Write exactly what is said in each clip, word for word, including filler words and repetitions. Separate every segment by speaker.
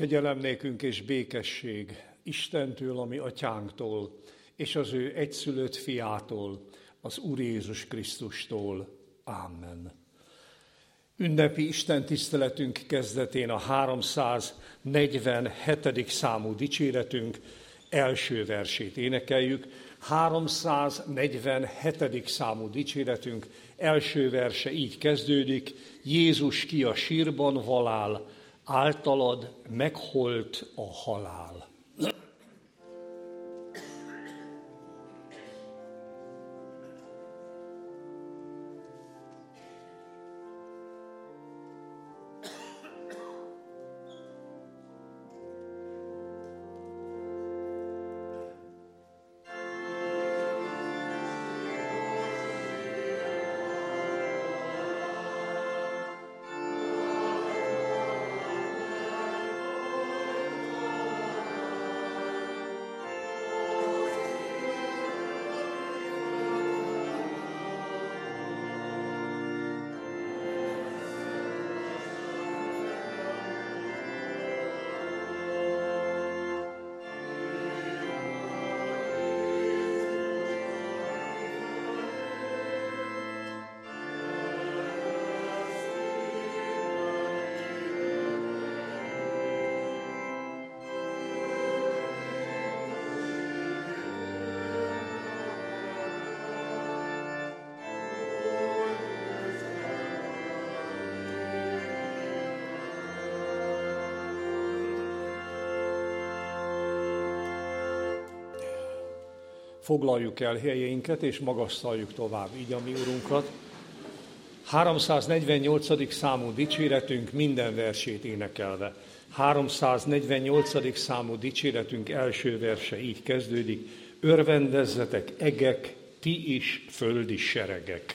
Speaker 1: Kegyelem nékünk és békesség Istentől, ami atyánktól, és az ő egyszülött fiától, az Úr Jézus Krisztustól. Amen. Ünnepi istentiszteletünk kezdetén a háromszáznegyvenhetedik számú dicséretünk első versét énekeljük. háromszáznegyvenhetedik számú dicséretünk első verse így kezdődik: Jézus ki a sírban valál, általad megholt a halál. Foglaljuk el helyeinket, és magasztaljuk tovább így a mi Urunkat. háromszáznegyvennyolcadik számú dicséretünk minden versét énekelve. háromszáznegyvennyolcadik számú dicséretünk első verse így kezdődik: Örvendezzetek, egek, ti is földi seregek.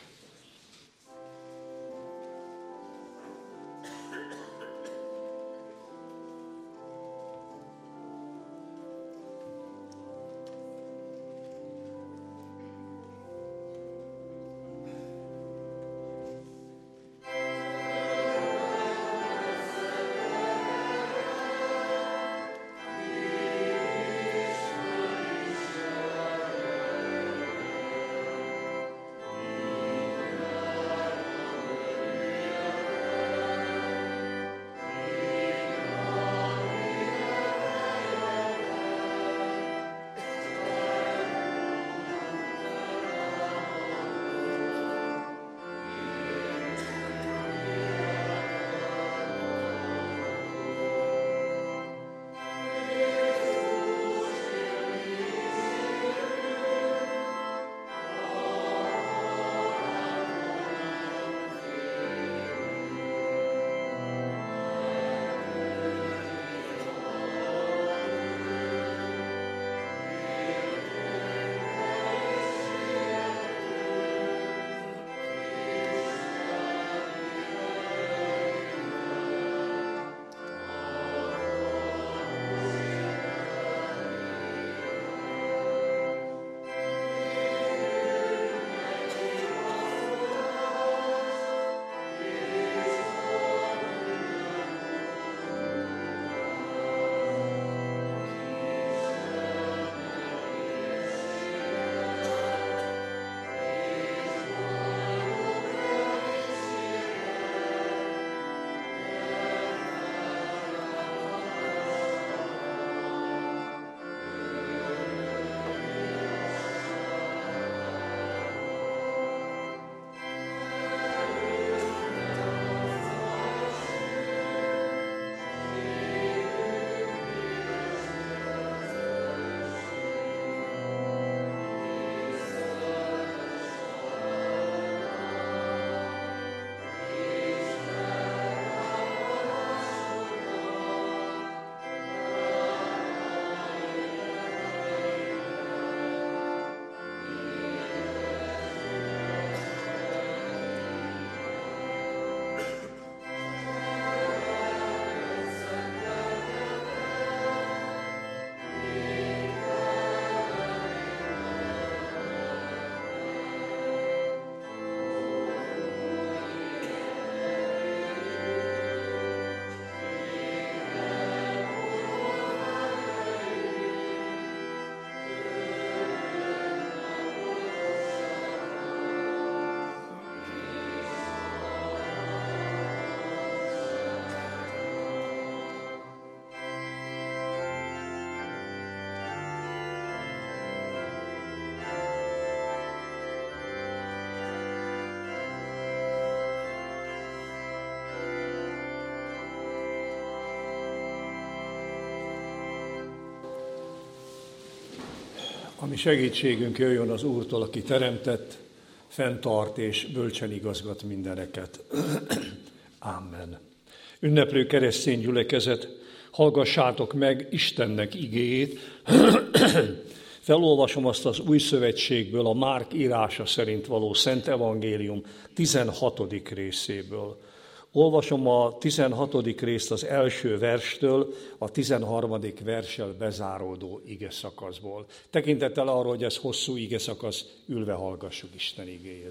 Speaker 1: Ami segítségünk jöjjön az Úrtól, aki teremtett, fenntart és bölcsen igazgat mindeneket. Amen. Ünneplő keresztény gyülekezet, hallgassátok meg Istennek igéjét. Felolvasom azt az Új Szövetségből, a Márk írása szerint való Szent Evangélium tizenhatodik részéből. Olvasom a tizenhatodik részt az első verstől, a tizenharmadik verssel bezáródó igeszakaszból. Tekintettel arra, hogy ez hosszú igeszakasz, ülve hallgassuk Isten igéjét.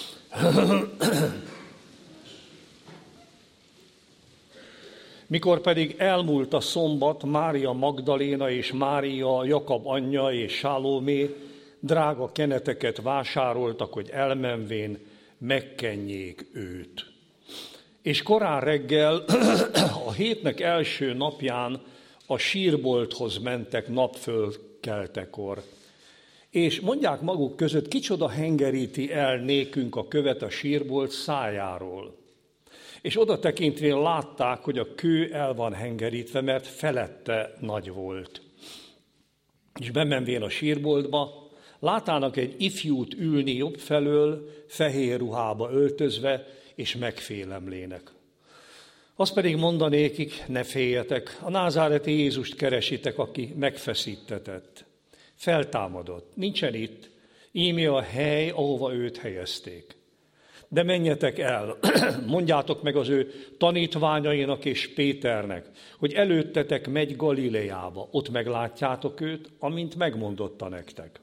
Speaker 1: Mikor pedig elmúlt a szombat, Mária Magdaléna és Mária, Jakab anyja és Sálómé drága keneteket vásároltak, hogy elmenvén megkenjék őt. És korán reggel, a hétnek első napján a sírbolthoz mentek napfölkeltekor. És mondják maguk között, kicsoda hengeríti el nékünk a követ a sírbolt szájáról. És oda tekintvén látták, hogy a kő el van hengerítve, mert felette nagy volt. És bemenvén a sírboltba, látának egy ifjút ülni jobb felől, fehér ruhába öltözve, és megfélemlének. Azt pedig mondanékik, ne féljetek, a názáreti Jézust keresitek, aki megfeszítetett. Feltámadott, nincsen itt, íme a hely, ahova őt helyezték. De menjetek el, mondjátok meg az ő tanítványainak és Péternek, hogy előttetek megy Galileába, ott meglátjátok őt, amint megmondotta nektek.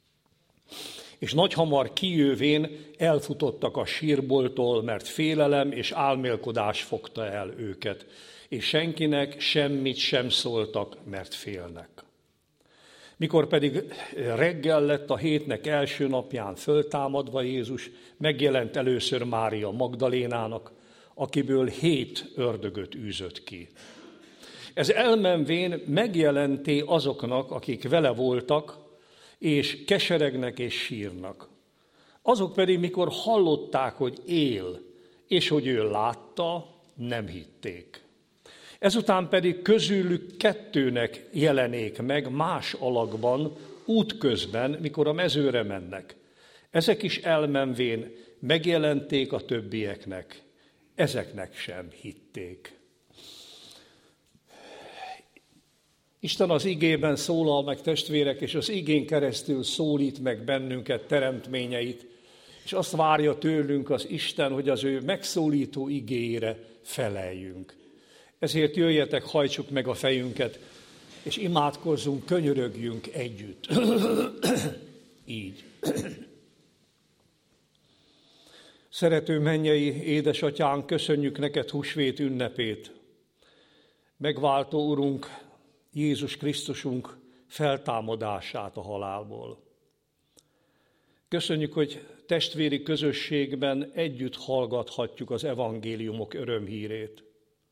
Speaker 1: És nagyhamar kijövén elfutottak a sírbolttól, mert félelem és álmélkodás fogta el őket, és senkinek semmit sem szóltak, mert félnek. Mikor pedig reggel lett a hétnek első napján föltámadva Jézus, megjelent először Mária Magdalénának, akiből hét ördögöt űzött ki. Ez elmenvén megjelenté azoknak, akik vele voltak, és keseregnek és sírnak. Azok pedig, mikor hallották, hogy él, és hogy ő látta, nem hitték. Ezután pedig közülük kettőnek jelenék meg más alakban, útközben, mikor a mezőre mennek. Ezek is elmenvén megjelenték a többieknek, ezeknek sem hitték. Isten az igében szólal meg, testvérek, és az igén keresztül szólít meg bennünket, teremtményeit, és azt várja tőlünk az Isten, hogy az ő megszólító igéjére feleljünk. Ezért jöjjetek, hajtsuk meg a fejünket, és imádkozzunk, könyörögjünk együtt. Így. Szerető mennyei édesatyánk, köszönjük neked húsvét ünnepét. Megváltó Urunk, Jézus Krisztusunk feltámadását a halálból. Köszönjük, hogy testvéri közösségben együtt hallgathatjuk az evangéliumok örömhírét.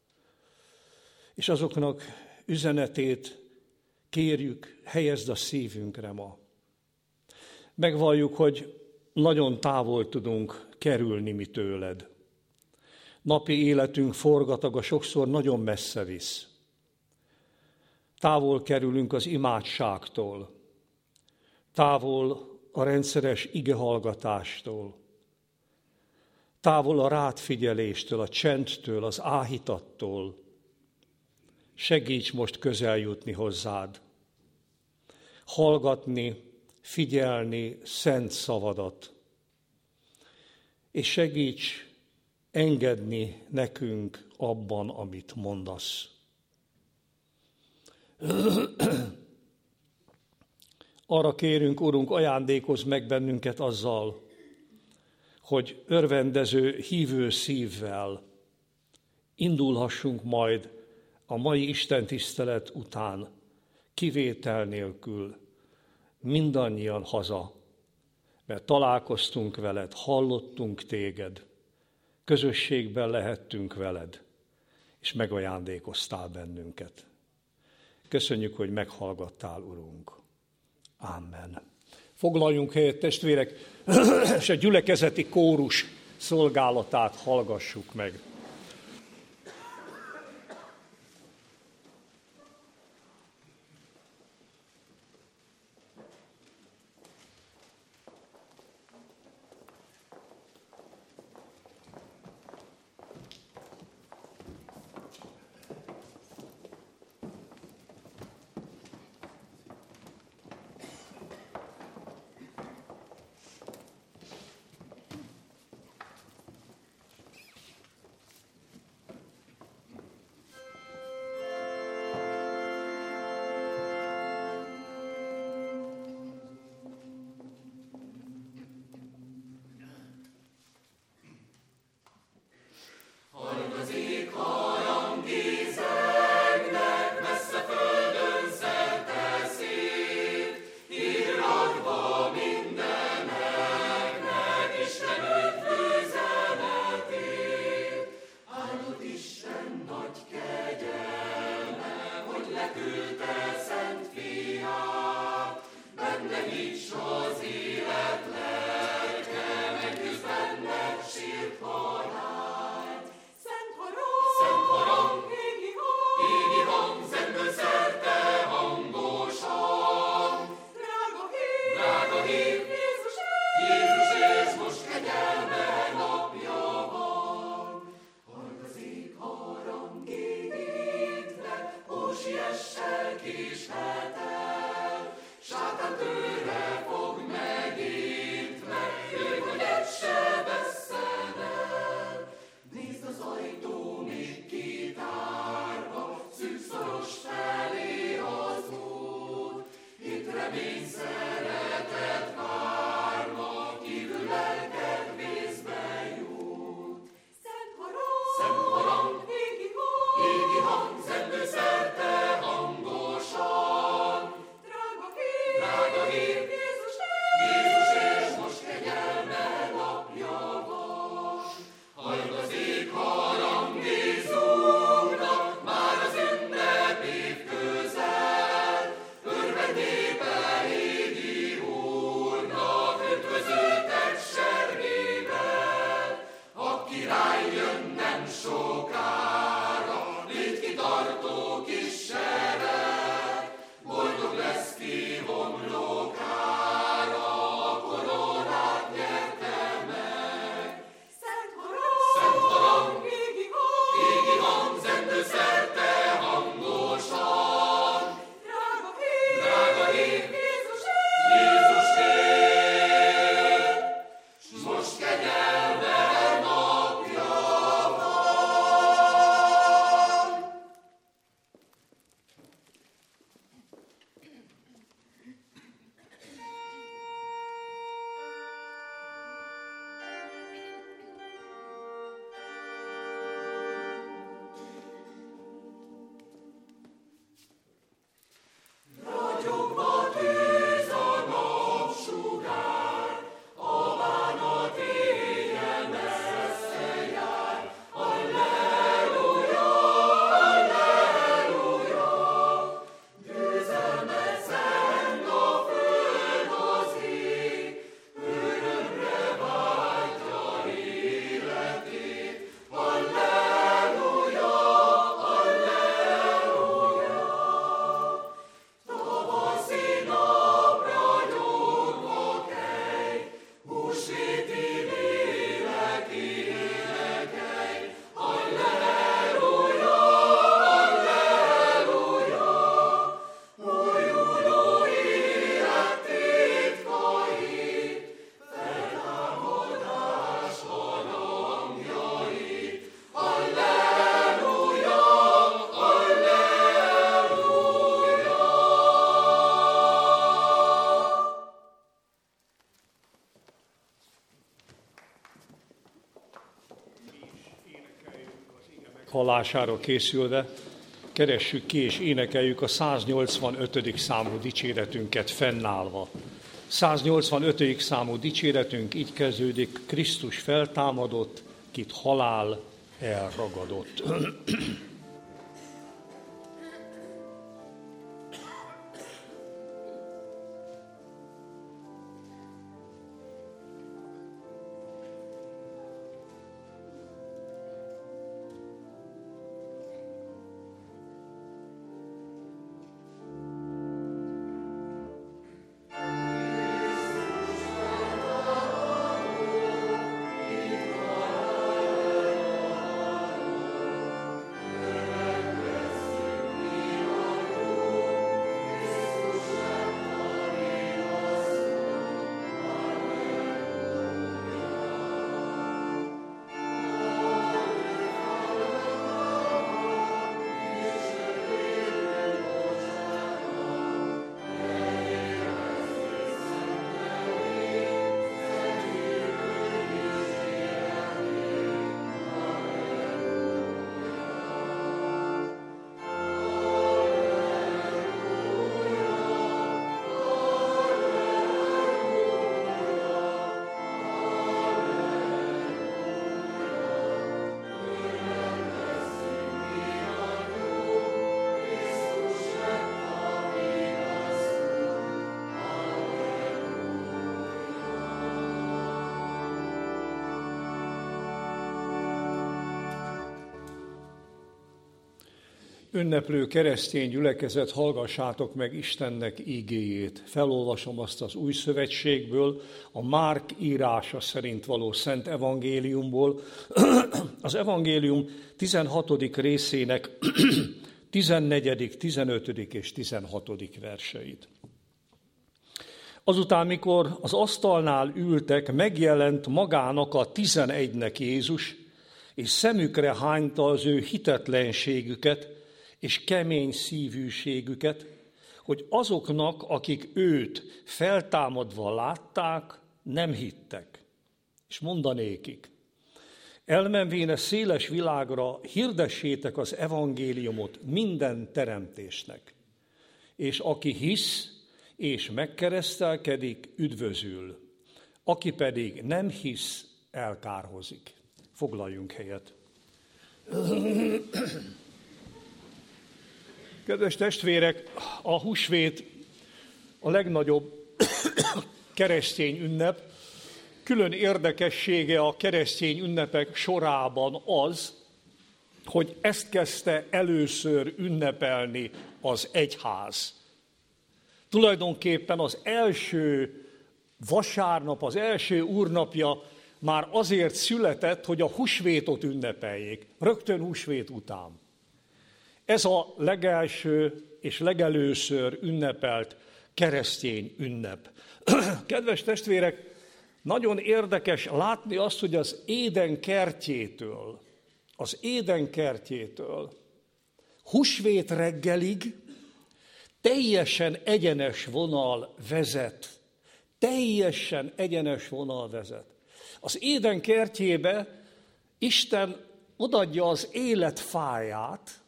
Speaker 1: És azoknak üzenetét kérjük, helyezd a szívünkre ma. Megvalljuk, hogy nagyon távol tudunk kerülni mi tőled. Napi életünk forgataga sokszor nagyon messze visz. Távol kerülünk az imádságtól, távol a rendszeres igehallgatástól, távol a rád figyeléstől, a csendtől, az áhítattól. Segíts most közel jutni hozzád, hallgatni, figyelni szent szavadat, és segíts engedni nekünk abban, amit mondasz. Arra kérünk, Urunk, ajándékozz meg bennünket azzal, hogy örvendező, hívő szívvel indulhassunk majd a mai Isten tisztelet után kivétel nélkül mindannyian haza, mert találkoztunk veled, hallottunk téged, közösségben lehettünk veled, és megajándékoztál bennünket. Köszönjük, hogy meghallgattál, Urunk. Amen. Foglaljunk helyet, testvérek, és a gyülekezeti kórus szolgálatát hallgassuk meg. hallására készülve, keressük ki és énekeljük a száznyolcvanötödik számú dicséretünket fennállva. száznyolcvanötödik számú dicséretünk így kezdődik: Krisztus feltámadott, kit halál elragadott.
Speaker 2: Amen.
Speaker 1: Ünneplő keresztény gyülekezet, hallgassátok meg Istennek ígéjét. Felolvasom azt az Új Szövetségből, a Márk írása szerint való Szent Evangéliumból, az evangélium tizenhatodik részének tizennegyedik, tizenötödik és tizenhatodik verseit. Azután, mikor az asztalnál ültek, megjelent magának a tizenegynek Jézus, és szemükre hányta az ő hitetlenségüket és kemény szívűségüket, hogy azoknak, akik őt feltámadva látták, nem hittek. És mondanékik: elmenvén a széles világra hirdessétek az evangéliumot minden teremtésnek, és aki hisz és megkeresztelkedik, üdvözül, aki pedig nem hisz, elkárhozik. Foglaljunk helyet. Kedves testvérek, a húsvét a legnagyobb keresztény ünnep. Külön érdekessége a keresztény ünnepek sorában az, hogy ezt kezdte először ünnepelni az egyház. Tulajdonképpen az első vasárnap, az első úrnapja már azért született, hogy a húsvétot ünnepeljék, rögtön húsvét után. Ez a legelső és legelőször ünnepelt keresztény ünnep. Kedves testvérek, nagyon érdekes látni azt, hogy az Éden kertjétől, az Éden kertjétől húsvét reggelig teljesen egyenes vonal vezet. Teljesen egyenes vonal vezet. Az Éden kertjébe Isten odaadja az élet fáját,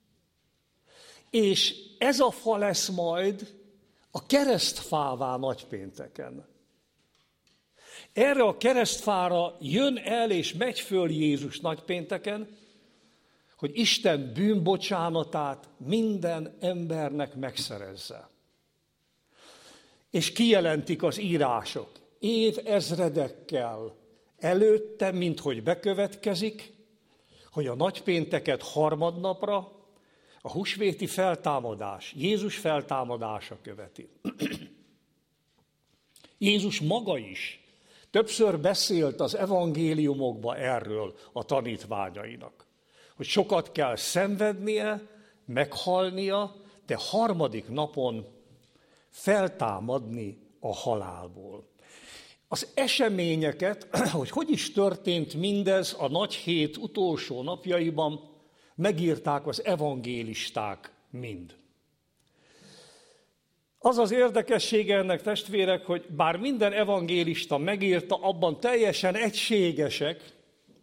Speaker 1: és ez a fa lesz majd a keresztfává nagypénteken. Erre a keresztfára jön el és megy föl Jézus nagypénteken, hogy Isten bűnbocsánatát minden embernek megszerezze. És kijelentik az írások év ezredekkel előtte, minthogy bekövetkezik, hogy a nagypénteket harmadnapra a húsvéti feltámadás, Jézus feltámadása követi. Jézus maga is többször beszélt az evangéliumokba erről a tanítványainak, hogy sokat kell szenvednie, meghalnia, de harmadik napon feltámadni a halálból. Az eseményeket, hogy hogy is történt mindez a nagy hét utolsó napjaiban, megírták az evangélisták mind. Az az érdekessége ennek, testvérek, hogy bár minden evangélista megírta, abban teljesen egységesek,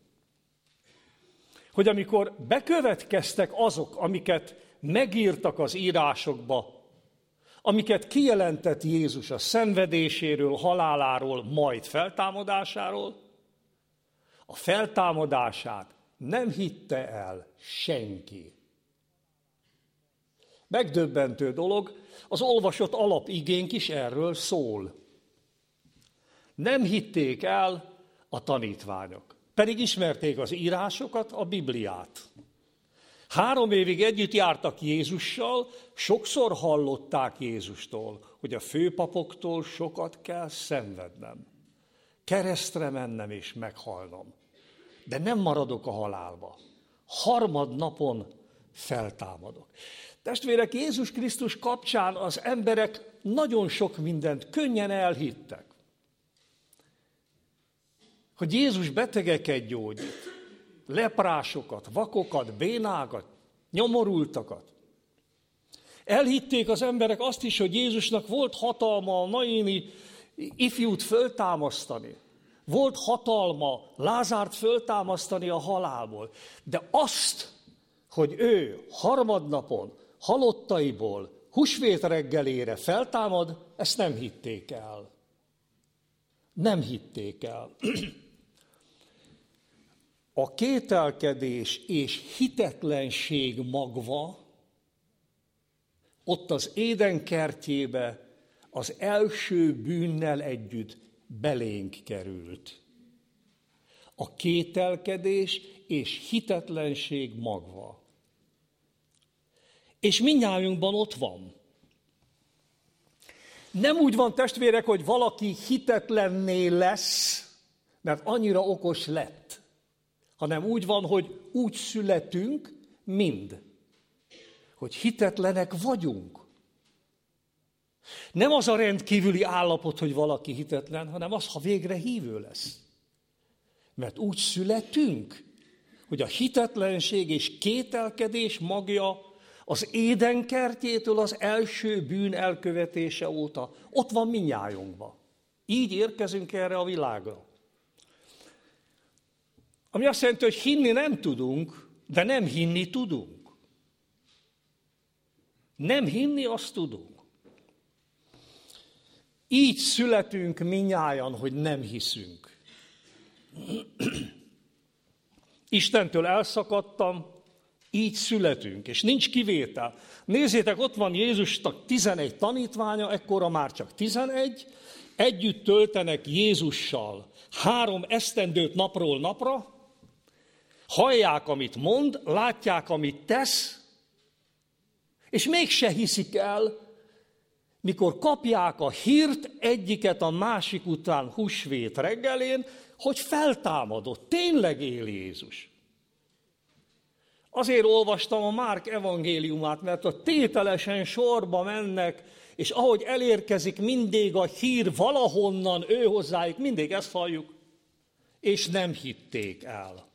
Speaker 1: hogy amikor bekövetkeztek azok, amiket megírtak az írásokba, amiket kijelentett Jézus a szenvedéséről, haláláról, majd feltámadásáról, a feltámadását nem hitte el senki. Megdöbbentő dolog, az olvasott alapigénk is erről szól. Nem hitték el a tanítványok, pedig ismerték az írásokat, a Bibliát. Három évig együtt jártak Jézussal, sokszor hallották Jézustól, hogy a főpapoktól sokat kell szenvednem, keresztre mennem és meghalnom. De nem maradok a halálba. Harmadnapon feltámadok. Testvérek, Jézus Krisztus kapcsán az emberek nagyon sok mindent könnyen elhittek. Hogy Jézus betegeket gyógyít, leprásokat, vakokat, bénákat, nyomorultakat. Elhitték az emberek azt is, hogy Jézusnak volt hatalma a naini ifjút föltámasztani. Volt hatalma Lázárt föltámasztani a halálból. De azt, hogy ő harmadnapon halottaiból húsvét reggelére feltámad, ezt nem hitték el. Nem hitték el. A kételkedés és hitetlenség magva ott az Éden kertjébe az első bűnnel együtt belénk került. A kételkedés és hitetlenség magva. És mindnyájunkban ott van. Nem úgy van, testvérek, hogy valaki hitetlenné lesz, mert annyira okos lett, hanem úgy van, hogy úgy születünk mind, hogy hitetlenek vagyunk. Nem az a rendkívüli állapot, hogy valaki hitetlen, hanem az, ha végre hívő lesz. Mert úgy születünk, hogy a hitetlenség és kételkedés magja az Éden kertjétől az első bűn elkövetése óta ott van mindnyájunkban. Így érkezünk erre a világra. Ami azt jelenti, hogy hinni nem tudunk, de nem hinni tudunk. Nem hinni, azt tudunk. Így születünk mindnyájan, hogy nem hiszünk. Istentől elszakadtam, így születünk, és nincs kivétel. Nézzétek, ott van Jézusnak tizenegy tanítványa, ekkora már csak tizenegy, együtt töltenek Jézussal három esztendőt napról napra, hallják, amit mond, látják, amit tesz, és mégse hiszik el, mikor kapják a hírt egyiket a másik után húsvét reggelén, hogy feltámadott, tényleg él Jézus. Azért olvastam a Márk evangéliumát, mert a tételesen sorba mennek, és ahogy elérkezik mindig a hír valahonnan ő hozzájuk, mindig ezt halljuk, és nem hitték el.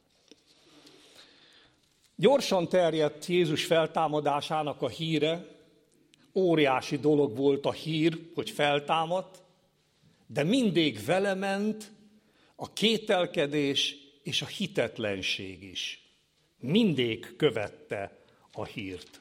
Speaker 1: Gyorsan terjedt Jézus feltámadásának a híre, óriási dolog volt a hír, hogy feltámadt, de mindig vele ment a kételkedés és a hitetlenség is. Mindig követte a hírt.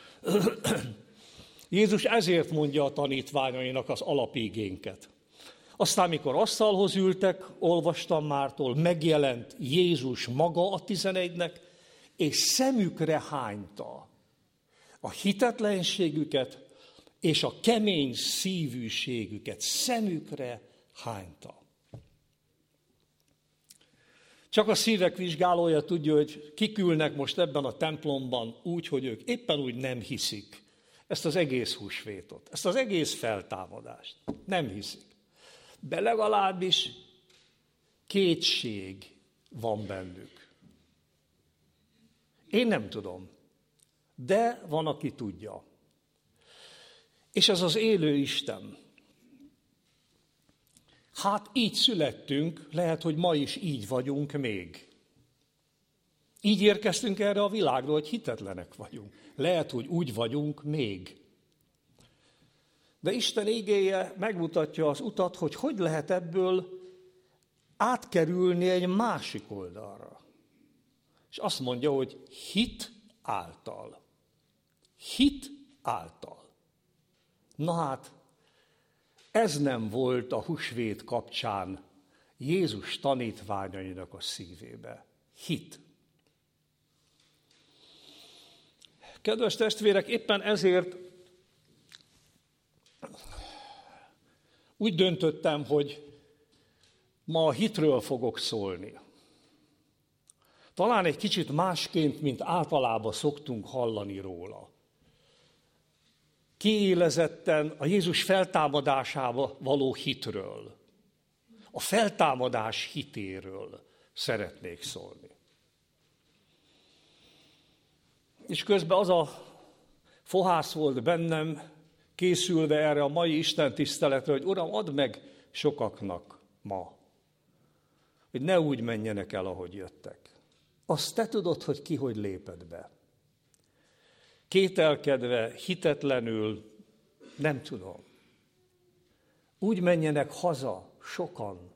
Speaker 1: Jézus ezért mondja a tanítványainak az alapigénket. Aztán, mikor asztalhoz ültek, olvastam mártól, megjelent Jézus maga a tizenegynek, és szemükre hányta a hitetlenségüket és a kemény szívűségüket. Szemükre hányta. Csak a szívek vizsgálója tudja, hogy kik ülnek most ebben a templomban úgy, hogy ők éppen úgy nem hiszik ezt az egész húsvétot, ezt az egész feltámadást. Nem hiszik. De legalábbis kétség van bennük. Én nem tudom, de van, aki tudja. És ez az élő Isten. Hát így születtünk, lehet, hogy ma is így vagyunk még. Így érkeztünk erre a világra, hogy hitetlenek vagyunk. Lehet, hogy úgy vagyunk még. De Isten igéje megmutatja az utat, hogy hogy lehet ebből átkerülni egy másik oldalra. És azt mondja, hogy hit által. Hit által. Na hát, ez nem volt a húsvét kapcsán Jézus tanítványainak a szívébe. Hit. Kedves testvérek, éppen ezért úgy döntöttem, hogy ma a hitről fogok szólni. Talán egy kicsit másként, mint általában szoktunk hallani róla. Kiélezetten a Jézus feltámadásába való hitről, a feltámadás hitéről szeretnék szólni. És közben az a fohász volt bennem, készülve erre a mai Isten tiszteletre, hogy Uram, add meg sokaknak ma, hogy ne úgy menjenek el, ahogy jöttek. Azt te tudod, hogy ki hogy léped be. Kételkedve, hitetlenül, nem tudom. Úgy menjenek haza sokan,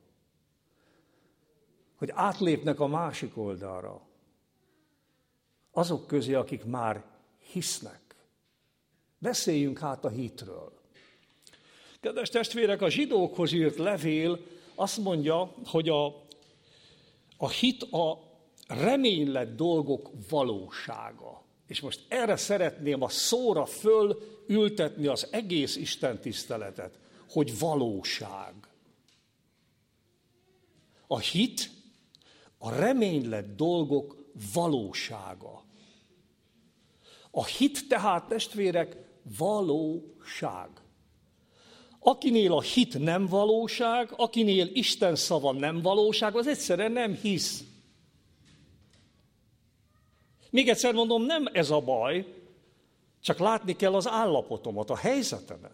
Speaker 1: hogy átlépnek a másik oldalra. Azok közé, akik már hisznek. Beszéljünk hát a hitről. Kedves testvérek, a zsidókhoz írt levél azt mondja, hogy a, a hit a reménylett dolgok valósága. És most erre szeretném a szóra föl ültetni az egész Isten tiszteletet, hogy valóság. A hit a reménylett dolgok valósága. A hit tehát, testvérek, valóság. Akinél a hit nem valóság, akinél Isten szava nem valóság, az egyszerűen nem hisz. Még egyszer mondom, nem ez a baj, csak látni kell az állapotomat, a helyzetemet.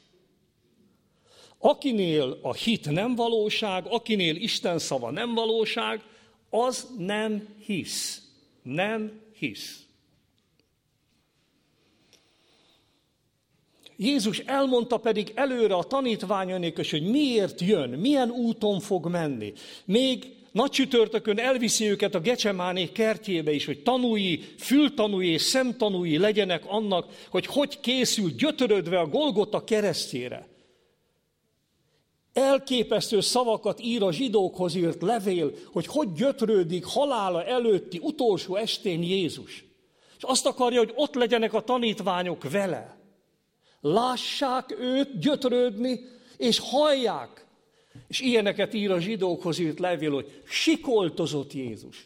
Speaker 1: Akinél a hit nem valóság, akinél Isten szava nem valóság, az nem hisz. Nem hisz. Jézus elmondta pedig előre a tanítványainak is, hogy miért jön, milyen úton fog menni. Még nagy csütörtökön elviszi őket a Gecsemáné kertjébe is, hogy tanúi, fültanúi és szemtanúi legyenek annak, hogy hogy készül gyötörödve a Golgota keresztjére. Elképesztő szavakat ír a zsidókhoz írt levél, hogy hogy gyötrődik halála előtti utolsó estén Jézus. És azt akarja, hogy ott legyenek a tanítványok vele. Lássák őt gyötrődni, és hallják. És ilyeneket ír a zsidókhoz írt levél, hogy sikoltozott Jézus.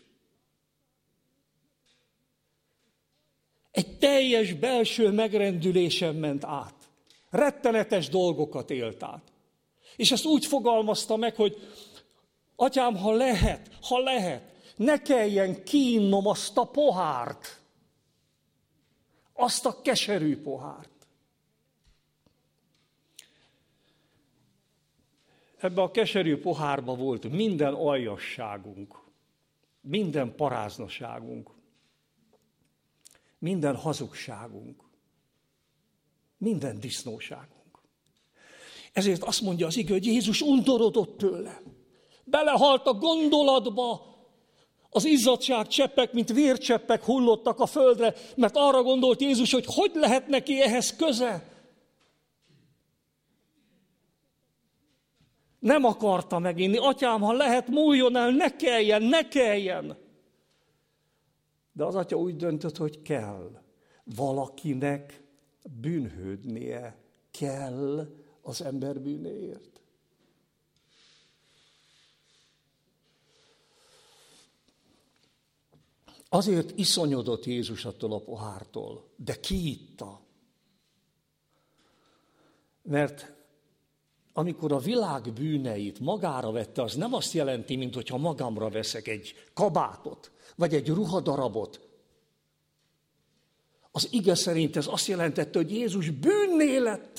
Speaker 1: Egy teljes belső megrendülésen ment át. Rettenetes dolgokat élt át. És ezt úgy fogalmazta meg, hogy atyám, ha lehet, ha lehet, ne kelljen kínnom azt a pohárt, azt a keserű pohárt. Ebbe a keserű pohárba volt minden aljasságunk, minden paráznaságunk, minden hazugságunk, minden disznóságunk. Ezért azt mondja az ige, hogy Jézus undorodott tőle. Belehalt a gondolatba, az izzadság cseppek, mint vércseppek hullottak a földre, mert arra gondolt Jézus, hogy hogy lehet neki ehhez köze. Nem akarta meginni. Atyám, ha lehet, múljon el, ne kelljen, ne kelljen. De az atya úgy döntött, hogy kell. Valakinek bűnhődnie kell az ember bűnéért. Azért iszonyodott Jézus attól a pohártól, de kiitta. Mert amikor a világ bűneit magára vette, az nem azt jelenti, mint hogyha magamra veszek egy kabátot, vagy egy ruhadarabot. Az ige szerint ez azt jelentette, hogy Jézus bűnné lett.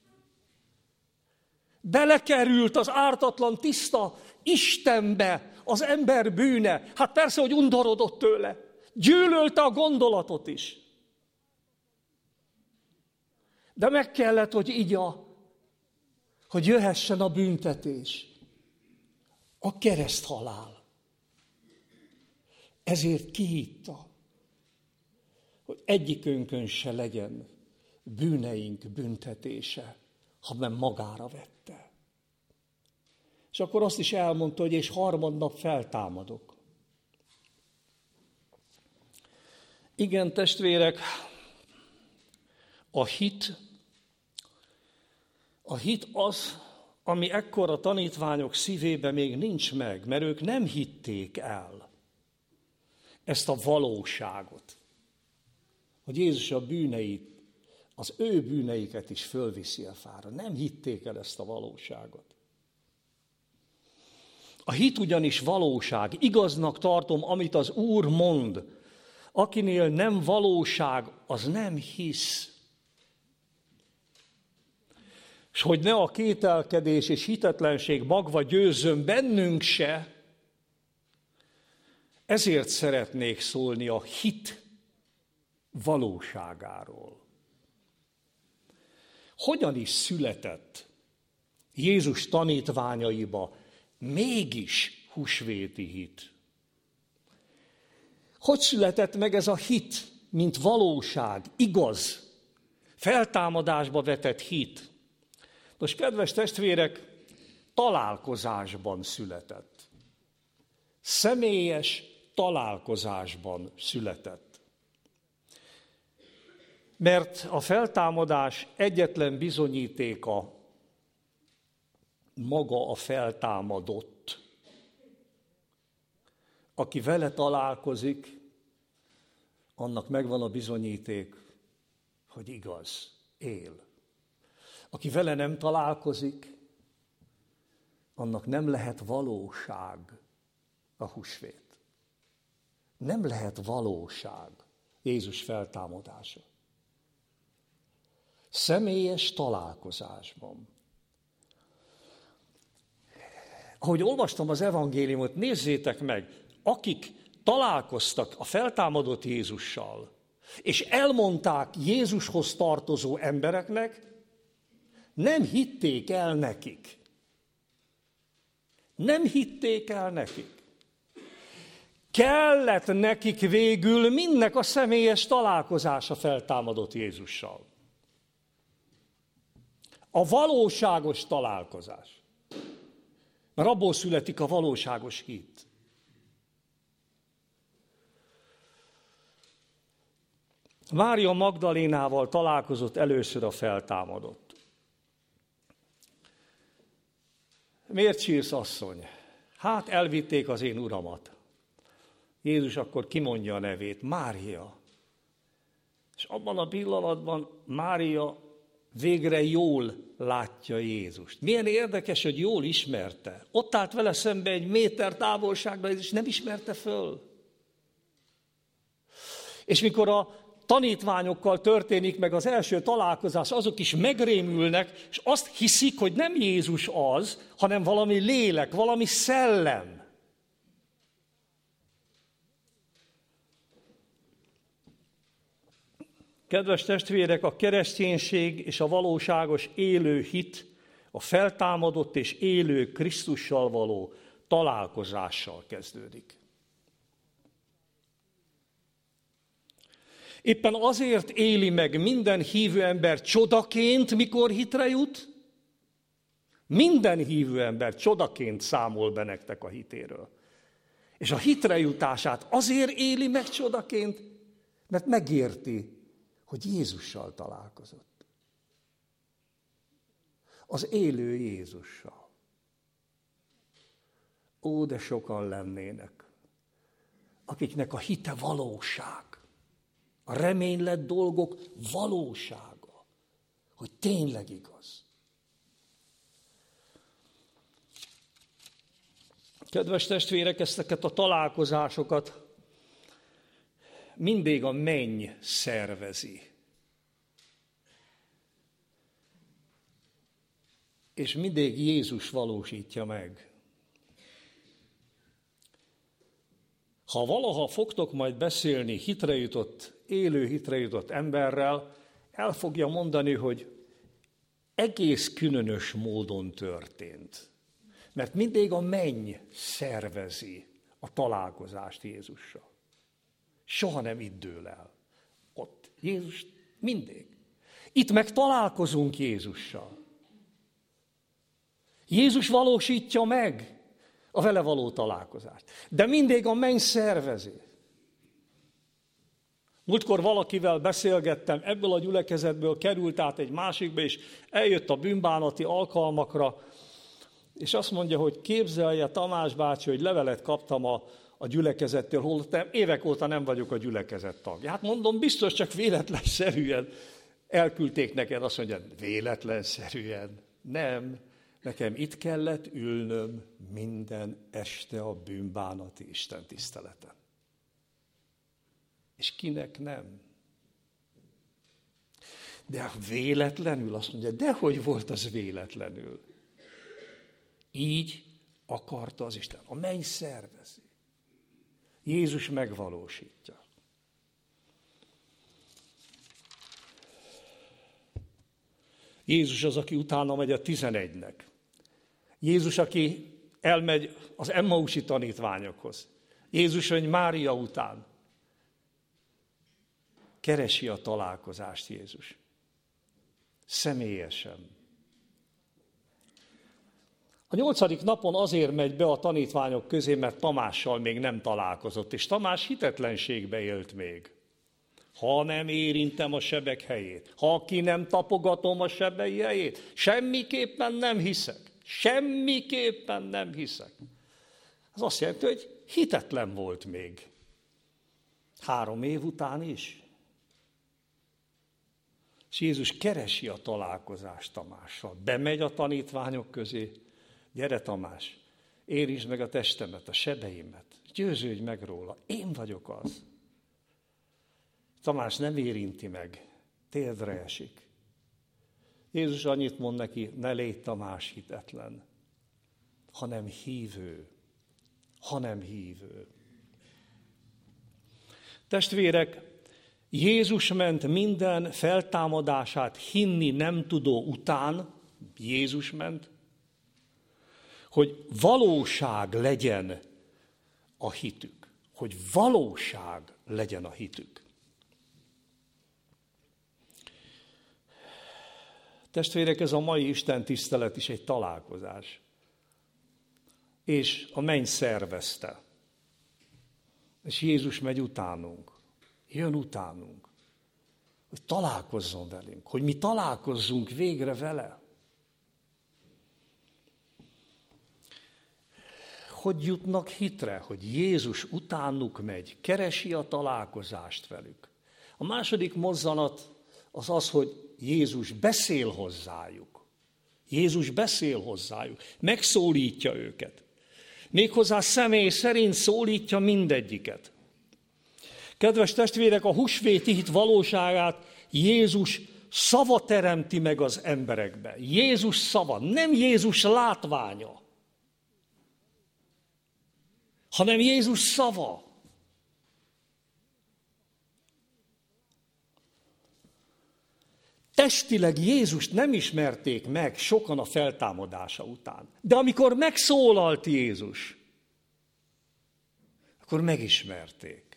Speaker 1: Belekerült az ártatlan, tiszta Istenbe az ember bűne. Hát persze, hogy undorodott tőle. Gyűlölte a gondolatot is. De meg kellett, hogy igya, hogy jöhessen a büntetés. A kereszthalál. Ezért kihitta, hogy egyikünkön se legyen bűneink büntetése, ha nem magára vette. És akkor azt is elmondta, hogy és harmadnap feltámadok. Igen, testvérek, a hit, a hit az, ami ekkor a tanítványok szívébe még nincs meg, mert ők nem hitték el ezt a valóságot, hogy Jézus a bűneit, az ő bűneiket is fölviszi a fára. Nem hitték el ezt a valóságot. A hit ugyanis valóság. Igaznak tartom, amit az Úr mond. Akinél nem valóság, az nem hisz. És hogy ne a kételkedés és hitetlenség magva győzzön bennünk se, ezért szeretnék szólni a hit valóságáról. Hogyan is született Jézus tanítványaiba mégis húsvéti hit? Hogy született meg ez a hit, mint valóság, igaz, feltámadásba vetett hit? Most, kedves testvérek, találkozásban született. Személyes találkozásban született. Mert a feltámadás egyetlen bizonyítéka maga a feltámadott. Aki vele találkozik, annak megvan a bizonyíték, hogy igaz, él. Aki vele nem találkozik, annak nem lehet valóság a húsvét. Nem lehet valóság Jézus feltámadása. Személyes találkozásban. Ahogy olvastam az evangéliumot, nézzétek meg, akik találkoztak a feltámadott Jézussal, és elmondták Jézushoz tartozó embereknek, nem hitték el nekik. Nem hitték el nekik. Kellett nekik végül mindnek a személyes találkozása feltámadott Jézussal. A valóságos találkozás. Mert abból születik a valóságos hit. Mária Magdalénával találkozott először a feltámadott. Miért sírsz, asszony? Hát elvitték az én uramat. Jézus akkor kimondja a nevét, Mária. És abban a pillanatban Mária végre jól látja Jézust. Milyen érdekes, hogy jól ismerte. Ott állt vele szembe egy méter távolságban, és nem ismerte föl. És mikor a tanítványokkal történik meg az első találkozás, azok is megrémülnek, és azt hiszik, hogy nem Jézus az, hanem valami lélek, valami szellem. Kedves testvérek, a kereszténység és a valóságos élő hit a feltámadott és élő Krisztussal való találkozással kezdődik. Éppen azért éli meg minden hívő ember csodaként, mikor hitre jut. Minden hívő ember csodaként számol be nektek a hitéről. És a hitre jutását azért éli meg csodaként, mert megérti, hogy Jézussal találkozott. Az élő Jézussal. Ó, de sokan lennének, akiknek a hite valóság. A reménylett dolgok valósága, hogy tényleg igaz. Kedves testvérek, ezeket a találkozásokat mindig a menny szervezi. És mindig Jézus valósítja meg. Ha valaha fogtok majd beszélni hitre jutott, élő hitre jutott emberrel, el fogja mondani, hogy egész különös módon történt. Mert mindig a menny szervezi a találkozást Jézussal. Soha nem itt dől el. Ott. Jézus mindig. Itt meg találkozunk Jézussal. Jézus valósítja meg a vele való találkozást. De mindig a menny szervezi. Múltkor valakivel beszélgettem, ebből a gyülekezetből került át egy másikba, és eljött a bűnbánati alkalmakra, és azt mondja, hogy képzelje Tamás bácsi, hogy levelet kaptam a, a gyülekezettől, holott évek óta nem vagyok a gyülekezet tagja. Hát mondom, biztos csak véletlenszerűen elküldték neked, azt mondja, véletlenszerűen. Nem, nekem itt kellett ülnöm minden este a bűnbánati istentiszteleten. És kinek nem? De véletlenül, azt mondja, dehogy volt az véletlenül. Így akarta az Isten. A menny szervezi. Jézus megvalósítja. Jézus az, aki utána megy a tizenegynek. Jézus, aki elmegy az Emmausi tanítványokhoz. Jézus, hogy Mária után. Keresi a találkozást Jézus. Személyesen. A nyolcadik napon azért megy be a tanítványok közé, mert Tamással még nem találkozott, és Tamás hitetlenségbe élt még. Ha nem érintem a sebek helyét, ha ki nem tapogatom a sebei helyét, semmiképpen nem hiszek. Semmiképpen nem hiszek. Ez azt jelenti, hogy hitetlen volt még. Három év után is. És Jézus keresi a találkozást Tamással. Bemegy a tanítványok közé. Gyere Tamás, érintsd meg a testemet, a sebeimet. Győződj meg róla, én vagyok az. Tamás nem érinti meg, térdre esik. Jézus annyit mond neki, ne légy Tamás hitetlen, hanem hívő, hanem hívő. Testvérek, Jézus ment minden feltámadását hinni nem tudó után, Jézus ment, hogy valóság legyen a hitük. Hogy valóság legyen a hitük. Testvérek, ez a mai Isten tisztelet is egy találkozás. És a menny szervezte. És Jézus megy utánunk. Jön utánunk. Hogy találkozzon velünk. Hogy mi találkozzunk végre vele. Hogy jutnak hitre? Hogy Jézus utánuk megy. Keresi a találkozást velük. A második mozzanat az az, hogy Jézus beszél hozzájuk. Jézus beszél hozzájuk. Megszólítja őket. Méghozzá személy szerint szólítja mindegyiket. Kedves testvérek, a húsvéti hit valóságát Jézus szava teremti meg az emberekbe. Jézus szava, nem Jézus látványa, hanem Jézus szava. Testileg Jézust nem ismerték meg sokan a feltámadása után. De amikor megszólalt Jézus, akkor megismerték.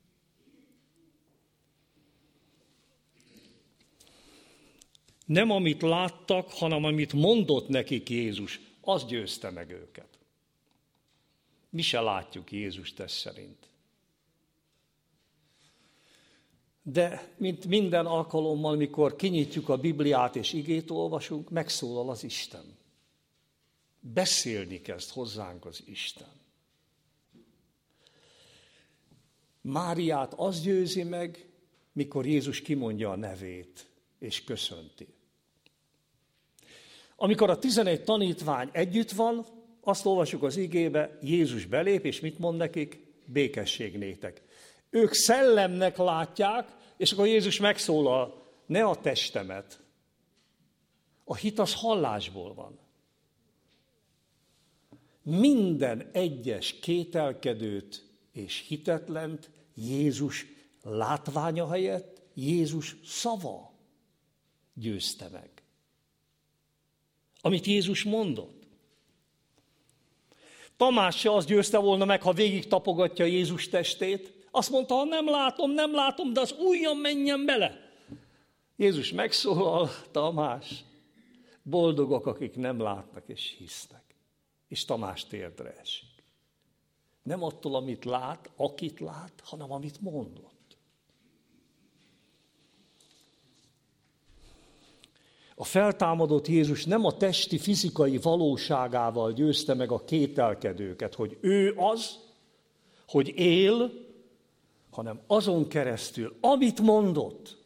Speaker 1: Nem amit láttak, hanem amit mondott nekik Jézus, az győzte meg őket. Mi se látjuk Jézust test szerint. De, mint minden alkalommal, mikor kinyitjuk a Bibliát és igét olvasunk, megszólal az Isten. Beszélni kezd hozzánk az Isten. Máriát az győzi meg, mikor Jézus kimondja a nevét és köszönti. Amikor a tizenegy tanítvány együtt van, azt olvasjuk az igébe, Jézus belép, és mit mond nekik? Békesség néktek. Ők szellemnek látják, és akkor Jézus megszólal, ne a testemet. A hit az hallásból van. Minden egyes kételkedőt és hitetlent Jézus látványa helyett Jézus szava győzte meg. Amit Jézus mondott. Tamás se azt győzte volna meg, ha végig tapogatja Jézus testét. Azt mondta, ha nem látom, nem látom, de az ujjam menjen bele. Jézus megszólal, Tamás, boldogok, akik nem látnak és hisznek. És Tamás térdre esik. Nem attól, amit lát, akit lát, hanem amit mondott. A feltámadott Jézus nem a testi, fizikai valóságával győzte meg a kételkedőket, hogy ő az, hogy él, hanem azon keresztül, amit mondott.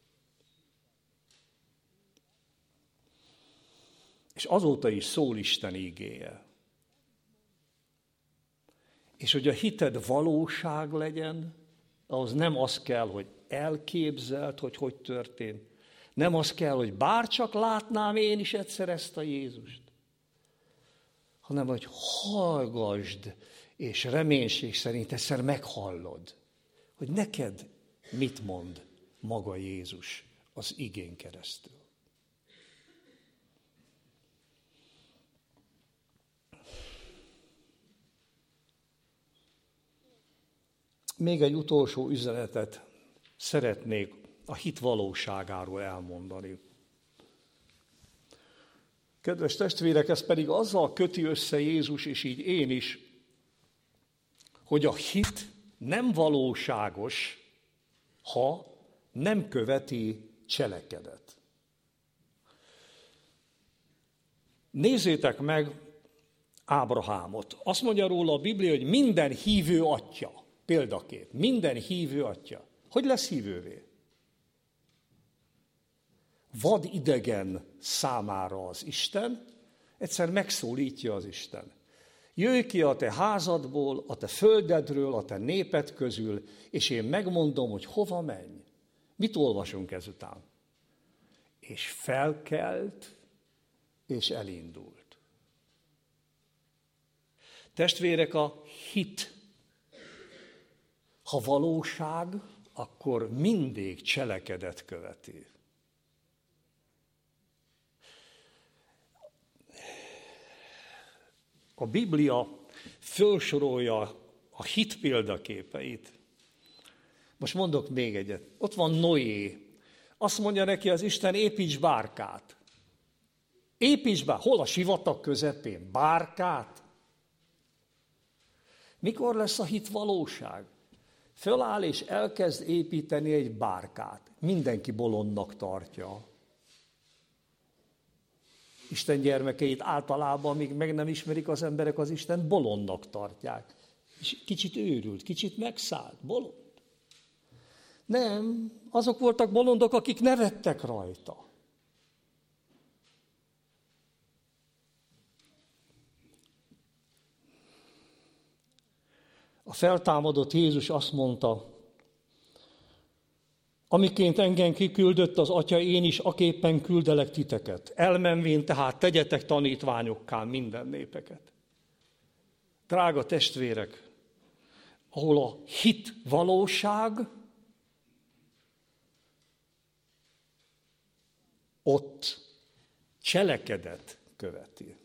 Speaker 1: És azóta is szól Isten igéje. És hogy a hited valóság legyen, ahhoz nem az kell, hogy elképzeld, hogy hogy történt. Nem az kell, hogy bárcsak látnám én is egyszer ezt a Jézust, hanem hogy hallgasd, és reménység szerint egyszer meghallod, hogy neked mit mond maga Jézus az igén keresztül. Még egy utolsó üzenetet szeretnék a hit valóságáról elmondani. Kedves testvérek, ez pedig azzal köti össze Jézus, és így én is, hogy a hit nem valóságos, ha nem követi cselekedet. Nézzétek meg Ábrahámot. Azt mondja róla a Biblia, hogy minden hívő atya. példakép. Minden hívő atya. Hogy lesz hívővé? Vad idegen számára az Isten, egyszer megszólítja az Isten. Jöjj ki a te házadból, a te földedről, a te néped közül, és én megmondom, hogy hova menj. Mit olvasunk ezután? És felkelt, és elindult. Testvérek, a hit, ha valóság, akkor mindig cselekedet követi. A Biblia felsorolja a hit példaképeit. Most mondok még egyet. Ott van Noé. Azt mondja neki az Isten, építs bárkát. Építs bárkát. Hol a sivatag közepén? Bárkát? Mikor lesz a hit valóság? Föláll és elkezd építeni egy bárkát. Mindenki bolondnak tartja. Isten gyermekeit általában, amíg meg nem ismerik az emberek az Isten, bolondnak tartják. És kicsit őrült, kicsit megszállt, bolond. Nem, azok voltak bolondok, akik nevettek rajta. A feltámadott Jézus azt mondta, amiként engem kiküldött az Atya, én is aképpen küldelek titeket. Elmenvén tehát tegyetek tanítványokká minden népeket. Drága testvérek, ahol a hit valóság, ott cselekedet követi.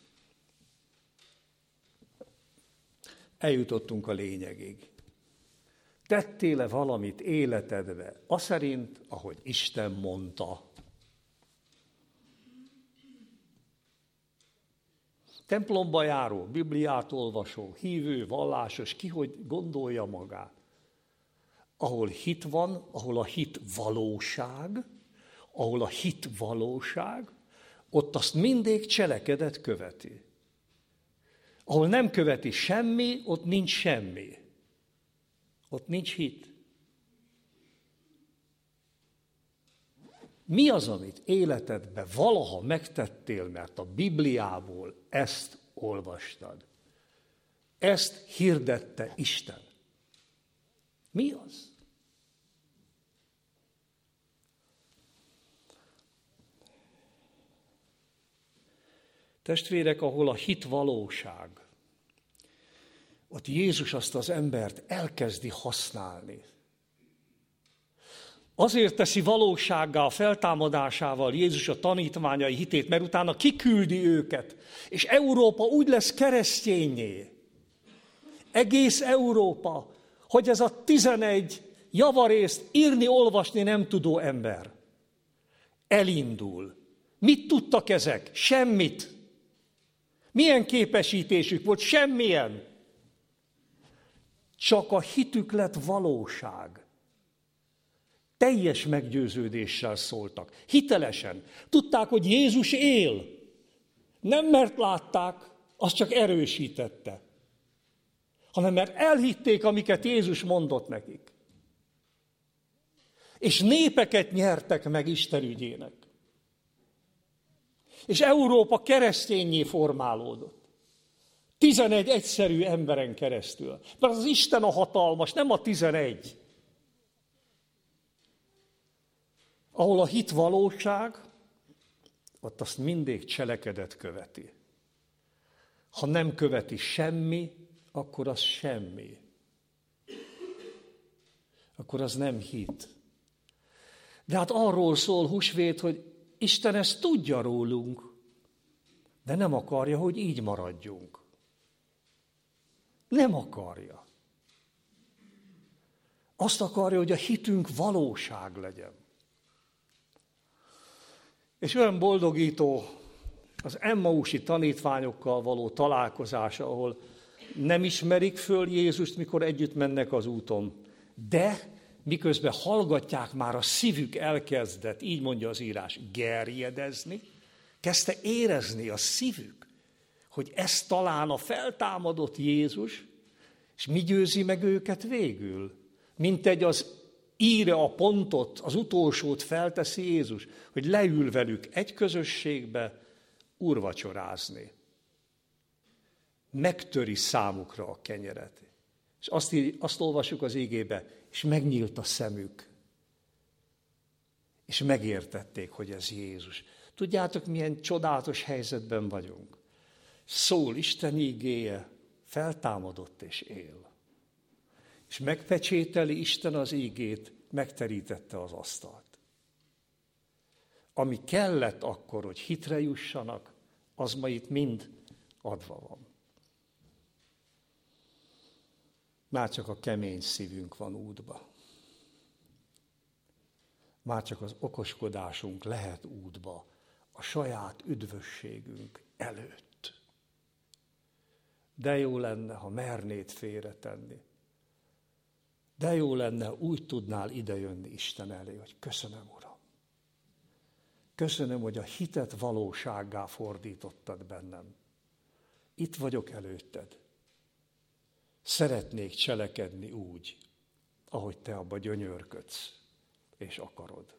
Speaker 1: Eljutottunk a lényegig. Tettél-e valamit életedbe, aszerint, ahogy Isten mondta? Templomba járó, Bibliát olvasó, hívő, vallásos, ki hogy gondolja magát. Ahol hit van, ahol a hit valóság, ahol a hit valóság, ott azt mindig cselekedet követi. Ahol nem követi semmi, ott nincs semmi. Ott nincs hit. Mi az, amit életedben valaha megtettél, mert a Bibliából ezt olvastad? Ezt hirdette Isten. Mi az? Testvérek, ahol a hit valóság, ott Jézus azt az embert elkezdi használni. Azért teszi valósággá a feltámadásával Jézus a tanítványai hitét, mert utána kiküldi őket, és Európa úgy lesz keresztényé. Egész Európa, hogy ez a tizenegy javarészt írni, olvasni nem tudó ember elindul. Mit tudtak ezek? Semmit. Milyen képesítésük volt? Semmilyen. Csak a hitük lett valóság. Teljes meggyőződéssel szóltak. Hitelesen. Tudták, hogy Jézus él. Nem mert látták, az csak erősítette. Hanem mert elhitték, amiket Jézus mondott nekik. És népeket nyertek meg Isten ügyének. És Európa keresztényé formálódott. Tizenegy egyszerű emberen keresztül. Mert az Isten a hatalmas, nem a tizenegy. Ahol a hit valóság, ott azt mindig cselekedet követi. Ha nem követi semmi, akkor az semmi. Akkor az nem hit. De hát arról szól húsvét, hogy Isten ezt tudja rólunk, de nem akarja, hogy így maradjunk. Nem akarja. Azt akarja, hogy a hitünk valóság legyen. És olyan boldogító az emmausi tanítványokkal való találkozás, ahol nem ismerik föl Jézust, mikor együtt mennek az úton, de miközben hallgatják, már a szívük elkezdett, így mondja az írás, gerjedezni, kezdte érezni a szívük, hogy ez talán a feltámadott Jézus, És mi győzi meg őket végül? Mint egy az íre a pontot, az utolsót felteszi Jézus, hogy leül velük egy közösségbe úrvacsorázni. Megtöri számukra a kenyeret. És azt, így, azt olvassuk az igébe, és megnyílt a szemük. És megértették, hogy ez Jézus. Tudjátok, milyen csodálatos helyzetben vagyunk. Szól Isten igéje, feltámadott és él. És megpecsételi Isten az ígét, megterítette az asztalt. Ami kellett akkor, hogy hitre jussanak, az ma itt mind adva van. Már csak a kemény szívünk van útba. Már csak az okoskodásunk lehet útba a saját üdvösségünk előtt. De jó lenne, ha mernéd félretenni. De jó lenne, ha úgy tudnál idejönni Isten elé, hogy köszönöm, Uram. Köszönöm, hogy a hitet valósággá fordítottad bennem. Itt vagyok előtted. Szeretnék cselekedni úgy, ahogy te abba gyönyörködsz, és akarod.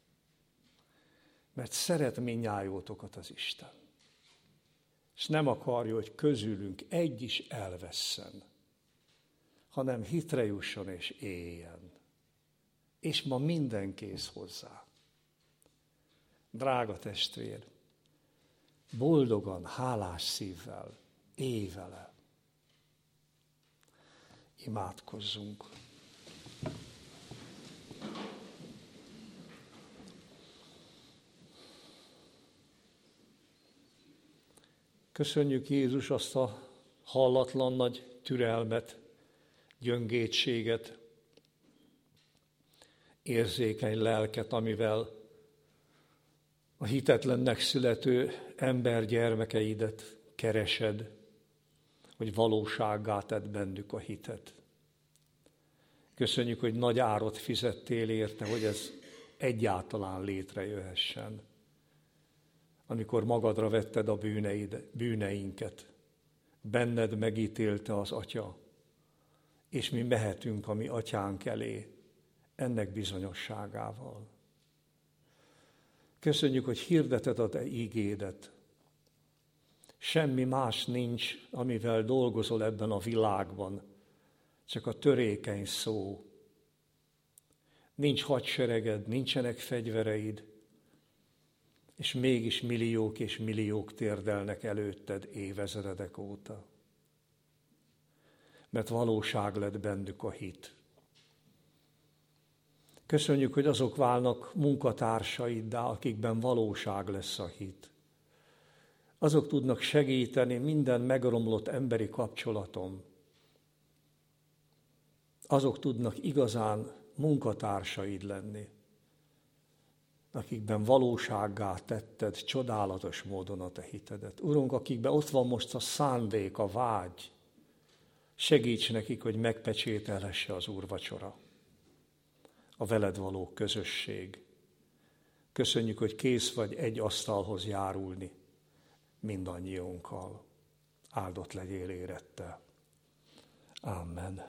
Speaker 1: Mert szeret mindnyájótokat az Isten. És nem akarja, hogy közülünk egy is elvesszen, hanem hitre jusson és éljen. És ma minden kész hozzá. Drága testvér, boldogan, hálás szívvel élj vele. Imádkozzunk. Köszönjük, Jézus, azt a hallatlan nagy türelmet, gyöngétséget, érzékeny lelket, amivel a hitetlennek születő ember gyermekeidet keresed, hogy valósággá tedd bennük a hitet. Köszönjük, hogy nagy árat fizettél érte, hogy ez egyáltalán létrejöhessen. Amikor magadra vetted a bűneid, bűneinket, benned megítélte az Atya, és mi mehetünk a mi Atyánk elé ennek bizonyosságával. Köszönjük, hogy hirdeted a te ígédet. Semmi más nincs, amivel dolgozol ebben a világban, csak a törékeny szó. Nincs hadsereged, nincsenek fegyvereid, és mégis milliók és milliók térdelnek előtted évezredek óta. Mert valóság lett bennük a hit. Köszönjük, hogy azok válnak munkatársaiddá, akikben valóság lesz a hit. Azok tudnak segíteni minden megromlott emberi kapcsolaton. Azok tudnak igazán munkatársaid lenni, akikben valósággá tetted csodálatos módon a te hitedet. Urunk, akikben ott van most a szándék, a vágy, segíts nekik, hogy megpecsételhesse az úrvacsora, a veled való közösség. Köszönjük, hogy kész vagy egy asztalhoz járulni mindannyiunkkal. Áldott legyél érettel. Amen.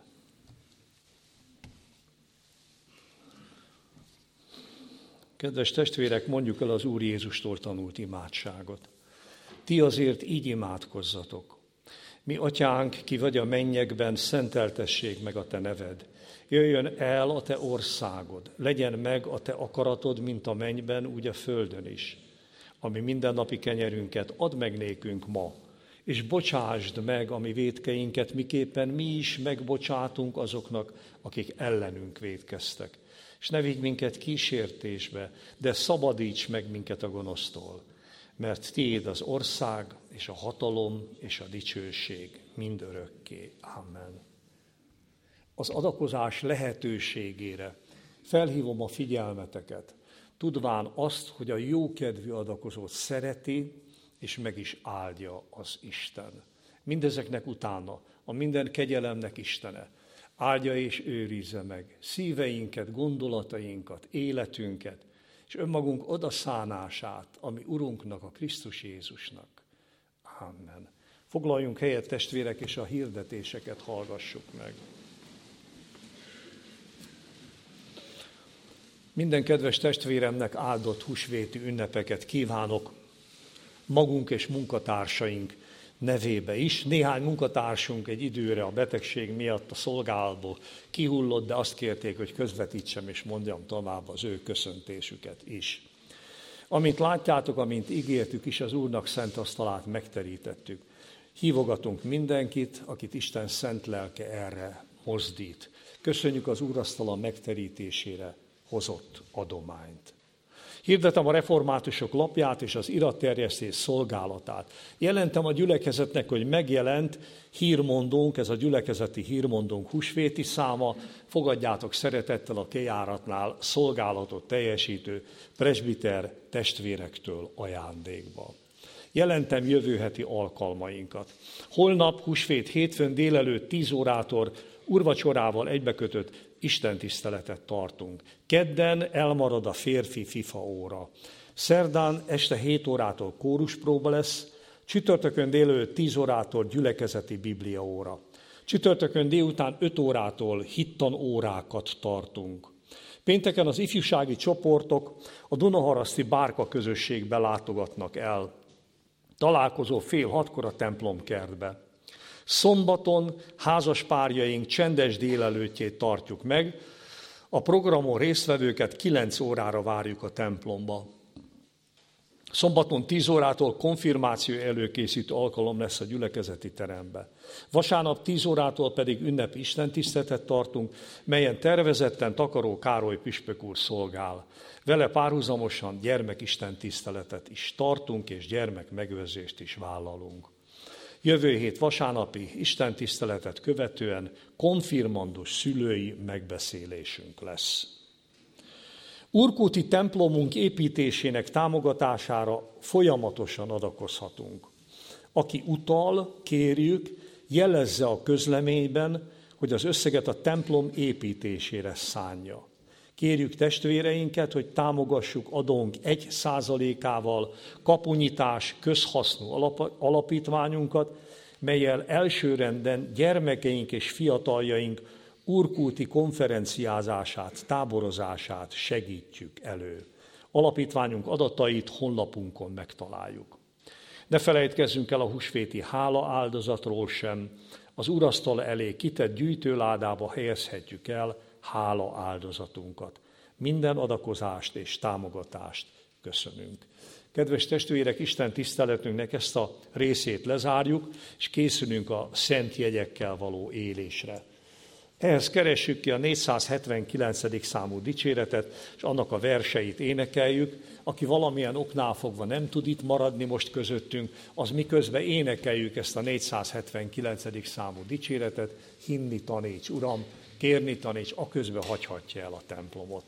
Speaker 1: Kedves testvérek, mondjuk el az Úr Jézustól tanult imádságot. Ti azért így imádkozzatok. Mi Atyánk, ki vagy a mennyekben, szenteltessék meg a te neved. Jöjjön el a te országod, legyen meg a te akaratod, mint a mennyben, úgy a földön is. Ami mindennapi kenyerünket add meg nékünk ma, és bocsásd meg a mi vétkeinket, miképpen mi is megbocsátunk azoknak, akik ellenünk vétkeztek. És ne vigy minket kísértésbe, de szabadíts meg minket a gonosztól, mert tiéd az ország, és a hatalom, és a dicsőség mindörökké. Amen. Az adakozás lehetőségére felhívom a figyelmeteket, tudván azt, hogy a jókedvű adakozót szereti, és meg is áldja az Isten. Mindezeknek utána a minden kegyelemnek Istene áldja és őrizze meg szíveinket, gondolatainkat, életünket, és önmagunk odaszánását, ami Urunknak, a Krisztus Jézusnak. Amen. Foglaljunk helyet, testvérek, és a hirdetéseket hallgassuk meg. Minden kedves testvéremnek áldott húsvéti ünnepeket kívánok, magunk és munkatársaink nevébe is. Néhány munkatársunk egy időre a betegség miatt a szolgálatból kihullott, de azt kérték, hogy közvetítsem és mondjam tovább az ő köszöntésüket is. Amint látjátok, amint ígértük is, az Úrnak szent asztalát megterítettük. Hívogatunk mindenkit, akit Isten szent lelke erre mozdít. Köszönjük az úrasztala megterítésére hozott adományt. Hirdetem a reformátusok lapját és az iratterjesztés szolgálatát. Jelentem a gyülekezetnek, hogy megjelent hírmondónk, ez a gyülekezeti hírmondónk húsvéti száma. Fogadjátok szeretettel a kijáratnál szolgálatot teljesítő presbiter testvérektől ajándékba. Jelentem jövő heti alkalmainkat. Holnap, húsvét hétfőn délelőtt tíz órától úrvacsorával egybekötött istentiszteletet tartunk. Kedden elmarad a férfi FIFA óra. Szerdán este hét órától kóruspróba lesz, csütörtökön délelőtt tíz órától gyülekezeti biblia óra. Csütörtökön délután öt órától hittan órákat tartunk. Pénteken az ifjúsági csoportok a Dunaharaszti bárka közösségbe látogatnak el. Találkozó fél hatkor a templomkertbe. Szombaton házaspárjaink csendes délelőttjét tartjuk meg. A programon résztvevőket kilenc órára várjuk a templomba. Szombaton tíz órától konfirmáció előkészítő alkalom lesz a gyülekezeti terembe. Vasárnap tíz órától pedig ünnepi istentiszteletet tartunk, melyen tervezetten Takaró Károly püspök úr szolgál. Vele párhuzamosan gyermekistentiszteletet is tartunk, és gyermekmegőrzést is vállalunk. Jövő hét vasárnapi istentiszteletet követően konfirmandus szülői megbeszélésünk lesz. Urkúti templomunk építésének támogatására folyamatosan adakozhatunk. Aki utal, kérjük, jelezze a közleményben, hogy az összeget a templom építésére szánja. Kérjük testvéreinket, hogy támogassuk adónk egy százalékával kapunyitás közhasznú alapítványunkat, mellyel elsőrenden gyermekeink és fiataljaink urkúti konferenciázását, táborozását segítjük elő. Alapítványunk adatait honlapunkon megtaláljuk. Ne felejtkezzünk el a húsvéti hála áldozatról sem. Az úrasztal elé kitett gyűjtőládába helyezhetjük el hála áldozatunkat. Minden adakozást és támogatást köszönünk. Kedves testvérek, Isten tiszteletünknek ezt a részét lezárjuk, és készülünk a szent jegyekkel való élésre. Ehhez keressük ki a négyszázhetvenkilencedik számú dicséretet, és annak a verseit énekeljük. Aki valamilyen oknál fogva nem tud itt maradni most közöttünk, az miközben énekeljük ezt a négyszázhetvenkilencedik számú dicséretet, hinni taníts, Uram, kérni taníts, aközben hagyhatja el a templomot.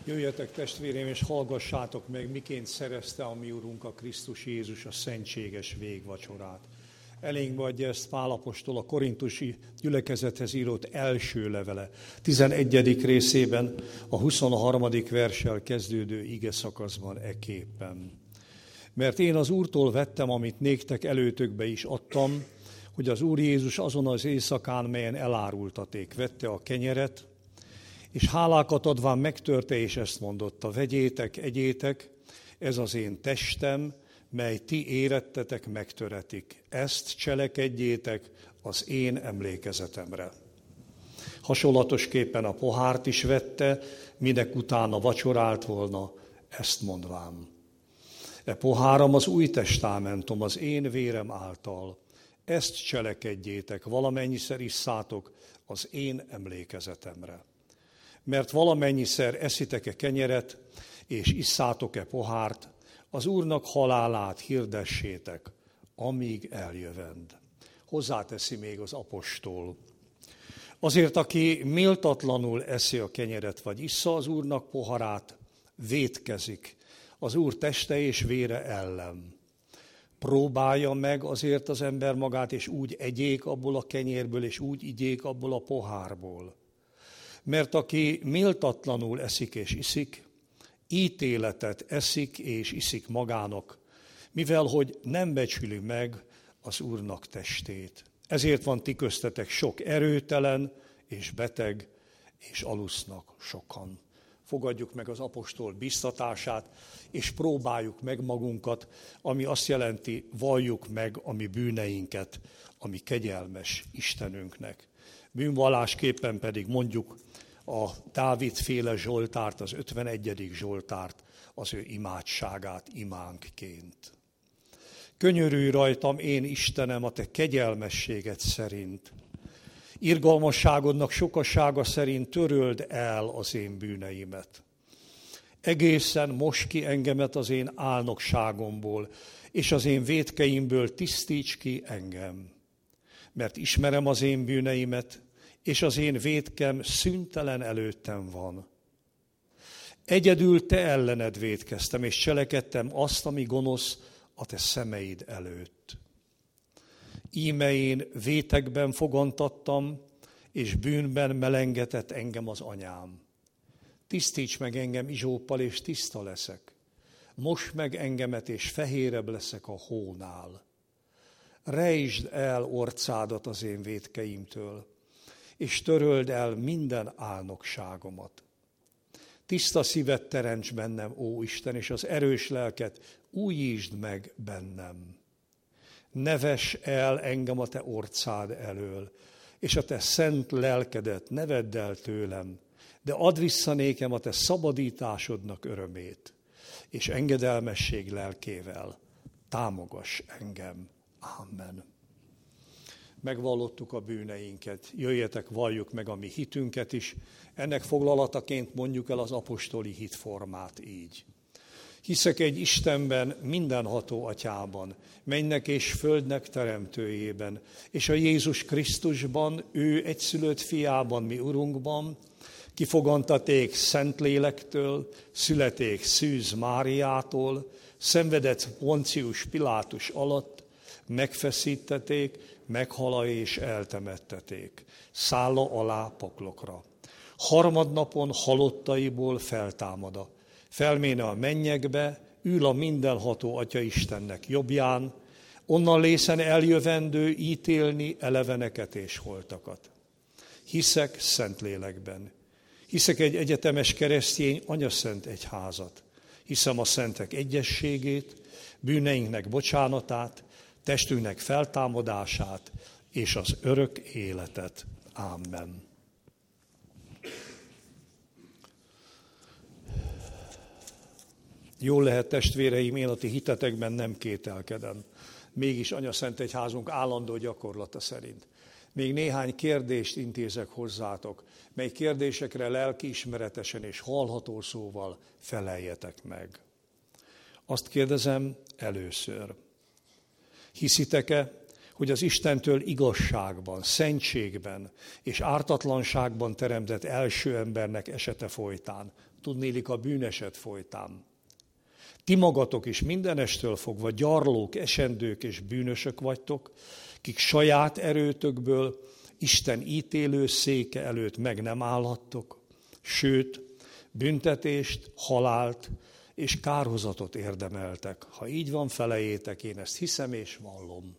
Speaker 1: Jöjjetek testvéreim, és hallgassátok meg, miként szerezte a mi Urunk a Krisztus Jézus a szentséges végvacsorát. Elénkbe adja ezt Pál apostol a korintusi gyülekezethez írott első levele, tizenegyedik részében, a huszonharmadik verssel kezdődő ige szakaszban eképpen. Mert én az Úrtól vettem, amit néktek előtökbe is adtam, hogy az Úr Jézus azon az éjszakán, melyen elárultaték, vette a kenyeret, és hálákat adván megtörte, és ezt mondotta: vegyétek, egyétek, ez az én testem, mely ti érettetek, megtöretik. Ezt cselekedjétek az én emlékezetemre. Hasonlatosképpen a pohárt is vette, minek utána vacsorált volna, ezt mondván: e poháram az új testámentum, az én vérem által. Ezt cselekedjétek, valamennyiszer isszátok az én emlékezetemre. Mert valamennyiszer eszitek-e kenyeret, és isszátok-e pohárt, az Úrnak halálát hirdessétek, amíg eljövend. Hozzáteszi még az apostol: azért, aki méltatlanul eszi a kenyeret, vagy issza az Úrnak poharát, vétkezik az Úr teste és vére ellen. Próbálja meg azért az ember magát, és úgy egyék abból a kenyérből, és úgy igyék abból a pohárból. Mert aki méltatlanul eszik és iszik, ítéletet eszik és iszik magának, mivel hogy nem becsüli meg az Úrnak testét. Ezért van ti köztetek sok erőtelen és beteg, és alusznak sokan. Fogadjuk meg az apostol biztatását, és próbáljuk meg magunkat, ami azt jelenti, valljuk meg a mi bűneinket, ami kegyelmes Istenünknek. Bűnvallásképpen pedig mondjuk a Dávid-féle Zsoltárt, az ötvenegyedik Zsoltárt, az ő imádságát imánkként. Könyörülj rajtam, én Istenem, a te kegyelmességed szerint. Irgalmasságodnak sokasága szerint töröld el az én bűneimet. Egészen mosd ki engemet az én álnokságomból, és az én vétkeimből tisztíts ki engem. Mert ismerem az én bűneimet, és az én vétkem szüntelen előttem van. Egyedül te ellened vétkeztem, és cselekedtem azt, ami gonosz a te szemeid előtt. Íme én vétekben fogantattam, és bűnben melengetett engem az anyám. Tisztíts meg engem izsóppal, és tiszta leszek. Mosd meg engemet, és fehérebb leszek a hónál. Rejtsd el orcádat az én vétkeimtől, és töröld el minden álnokságomat. Tiszta szívet teremts bennem, ó Isten, és az erős lelket újítsd meg bennem. Ne vess el engem a te orcád elől, és a te szent lelkedet ne vedd el tőlem, de add vissza nékem a te szabadításodnak örömét, és engedelmesség lelkével támogass engem. Amen. Megvallottuk a bűneinket, jöjjetek, valljuk meg a mi hitünket is. Ennek foglalataként mondjuk el az apostoli hitformát így. Hiszek egy Istenben, mindenható Atyában, mennek és földnek teremtőjében, és a Jézus Krisztusban, ő egyszülött fiában, mi Urunkban, kifogantaték Szentlélektől, születék Szűz Máriától, szenvedett Poncius Pilátus alatt, megfeszítették, meghala és eltemetteték, szálla alá poklokra. Harmadnapon halottaiból feltámada, felméne a mennyekbe, ül a mindenható Atya Istennek jobbján, onnan lészen eljövendő ítélni eleveneket és holtakat. Hiszek Szentlélekben, hiszek egy egyetemes keresztény anyaszent egyházat, hiszem a szentek egyességét, bűneinknek bocsánatát, testünknek feltámadását és az örök életet. Amen. Jól lehet, testvéreim, én a ti hitetekben nem kételkedem. Mégis anyaszent egyházunk állandó gyakorlata szerint. Még néhány kérdést intézek hozzátok, mely kérdésekre lelkiismeretesen és hallható szóval feleljetek meg. Azt kérdezem először. Hiszitek-e, hogy az Istentől igazságban, szentségben és ártatlanságban teremtett első embernek esete folytán, tudnélik a bűneset folytán. Ti magatok is mindenestől fogva gyarlók, esendők és bűnösök vagytok, kik saját erőtökből Isten ítélő széke előtt meg nem állhattok, sőt, büntetést, halált és kárhozatot érdemeltek. Ha így van, felejétek, én ezt hiszem és vallom.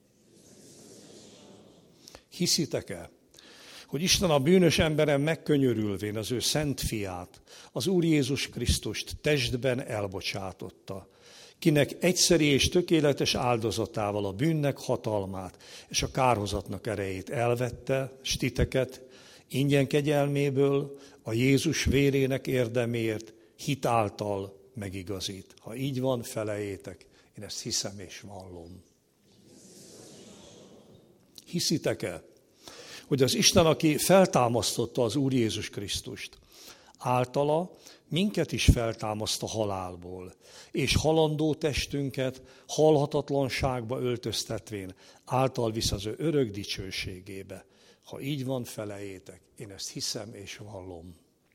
Speaker 1: Hiszitek-e, hogy Isten a bűnös emberen megkönyörülvén az ő szent fiát, az Úr Jézus Krisztust testben elbocsátotta, kinek egyszeri és tökéletes áldozatával a bűnnek hatalmát és a kárhozatnak erejét elvette, s titeket ingyen kegyelméből a Jézus vérének érdemért hit által megigazít. Ha így van, felejétek, én ezt hiszem és vallom. Hiszitek-e, hogy az Isten, aki feltámasztotta az Úr Jézus Krisztust, általa minket is feltámaszt a halálból, és halandó testünket halhatatlanságba öltöztetvén által visz az ő örök dicsőségébe. Ha így van, felejétek, én ezt hiszem és vallom.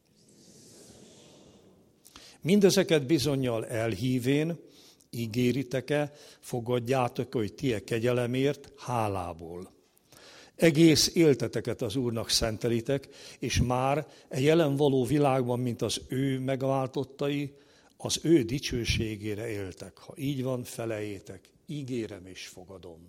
Speaker 1: Mindezeket bizonnyal elhívén, ígéritek-e, fogadjátok, hogy ti e kegyelemért hálából. Egész élteteket az Úrnak szentelitek, és már e jelen való világban, mint az ő megváltottai, az ő dicsőségére éltek. Ha így van, felejétek, ígérem és fogadom.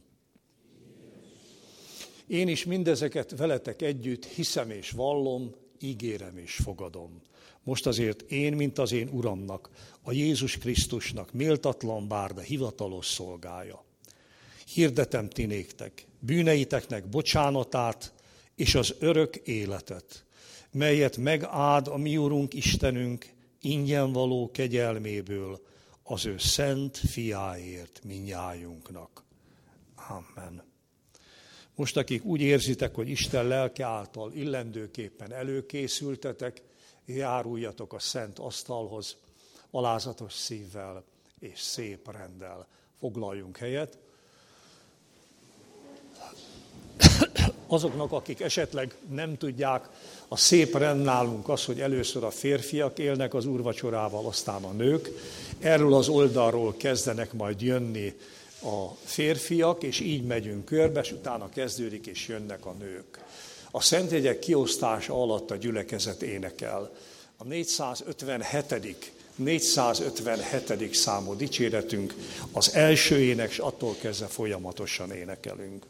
Speaker 1: Én is mindezeket veletek együtt hiszem és vallom, ígérem és fogadom. Most azért én, mint az én Uramnak, a Jézus Krisztusnak méltatlan bár, de hivatalos szolgája. Hirdetem ti néktek, bűneiteknek bocsánatát és az örök életet, melyet megáld a mi Urunk Istenünk ingyen való kegyelméből az ő szent fiáért mindnyájunknak. Amen. Most, akik úgy érzitek, hogy Isten lelke által illendőképpen előkészültetek, járuljatok a szent asztalhoz, alázatos szívvel és szép renddel. Foglaljunk helyet. Azoknak, akik esetleg nem tudják, a szép rend nálunk az, hogy először a férfiak élnek az úrvacsorával, aztán a nők. Erről az oldalról kezdenek majd jönni a férfiak, és így megyünk körbe, és utána kezdődik, és jönnek a nők. A szentjegyek kiosztása alatt a gyülekezet énekel. A négyszázötvenhetedik négyszázötvenhetedik számú dicséretünk az első ének, és attól kezdve folyamatosan énekelünk.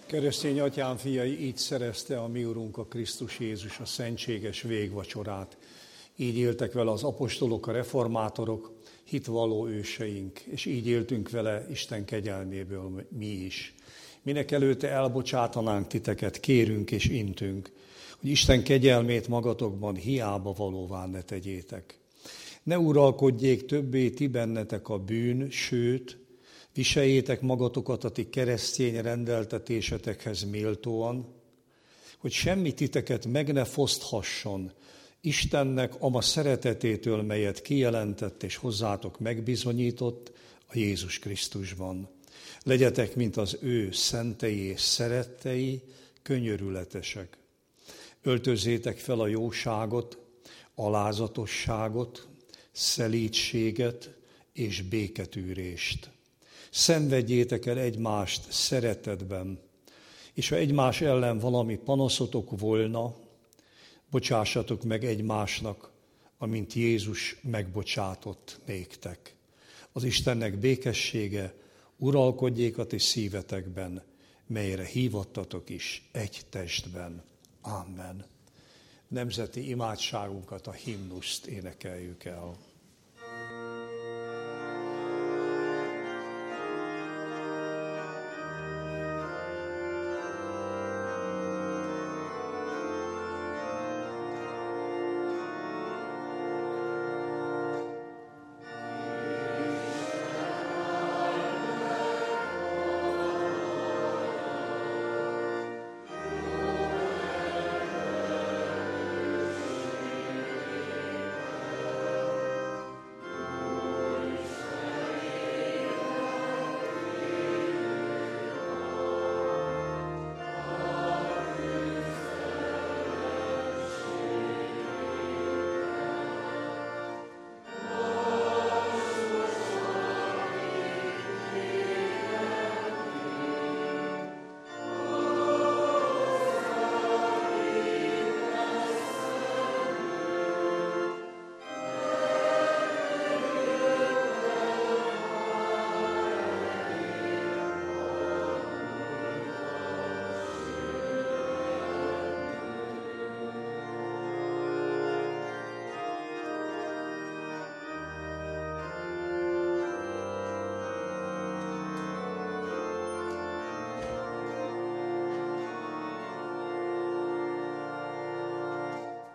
Speaker 1: Keresztény atyám fiai, így szerezte a mi Urunk a Krisztus Jézus a szentséges végvacsorát. Így éltek vele az apostolok, a reformátorok, hitvalló őseink, és így éltünk vele Isten kegyelméből mi is. Minek előtte elbocsátanánk titeket, kérünk és intünk, hogy Isten kegyelmét magatokban hiába valóvá ne tegyétek. Ne uralkodjék többé ti bennetek a bűn, sőt, viseljétek magatokat a ti keresztény rendeltetésetekhez méltóan, hogy semmi titeket meg ne foszthasson Istennek ama szeretetétől, melyet kijelentett és hozzátok megbizonyított a Jézus Krisztusban. Legyetek, mint az ő szentei és szerettei, könyörületesek. Öltözzétek fel a jóságot, alázatosságot, szelídséget és béketűrést. Szenvedjétek el egymást szeretetben, és ha egymás ellen valami panaszotok volna, bocsássatok meg egymásnak, amint Jézus megbocsátott néktek. Az Istennek békessége uralkodjék a ti szívetekben, melyre hívattatok is egy testben. Amen. Nemzeti imádságunkat, a himnuszt énekeljük el.